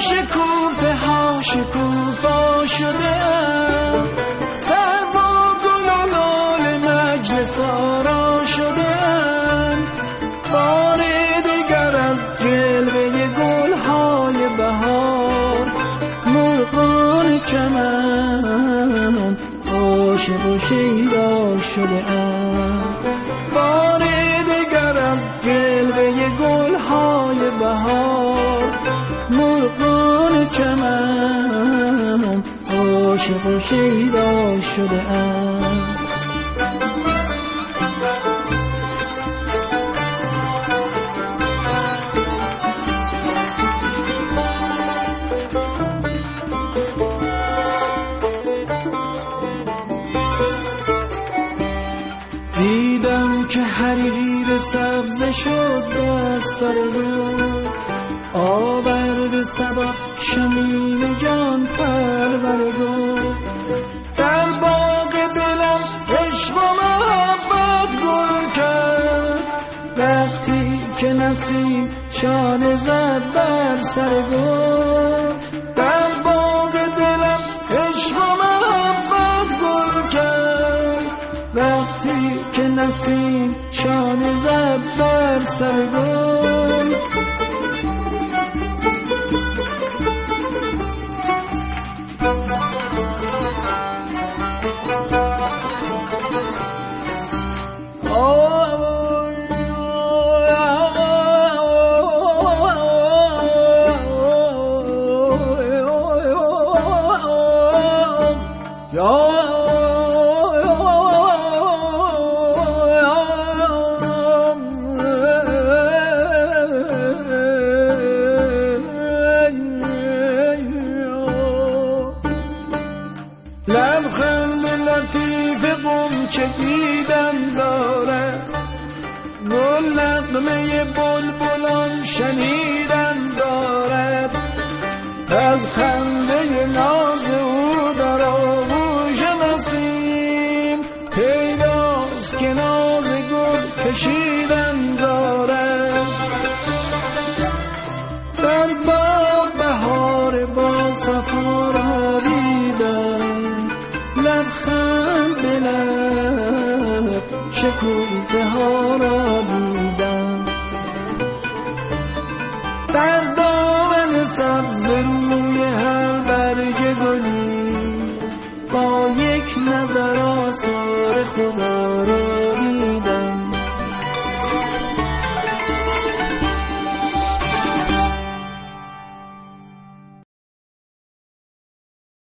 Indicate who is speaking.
Speaker 1: شکوفه ها شکوفا شده سر با گل و لال مجلس آرا شده بار دیگر از جلوه گل های بهار مرغان چمن عاشق و شیدا شده بار دیگر از جلوه گل های بهار مرغان چمن عاشق و شیدا شده دیدم که حریر سبز شد دستار گل آورد صبا شمیم جان پرور گل در باغ دلم عشق و محبت گل کرد وقتی که نسیم شانه زد بر سر گل در باغ دلم عشق و محبت گل کرد وقتی که نسیم شانه زد بر سر گل لبخند لطیف غنچه دیدن داره گل نغمه بلبلان شنیدن دارد از خنده ناز او در آغوش نسیم پیداست که ناز گل کشیدن دارد در باغ بهار با صفا را دیدم لبخند لب شکوفه ها را دیدم در دامن سبز روی هر برگ گلی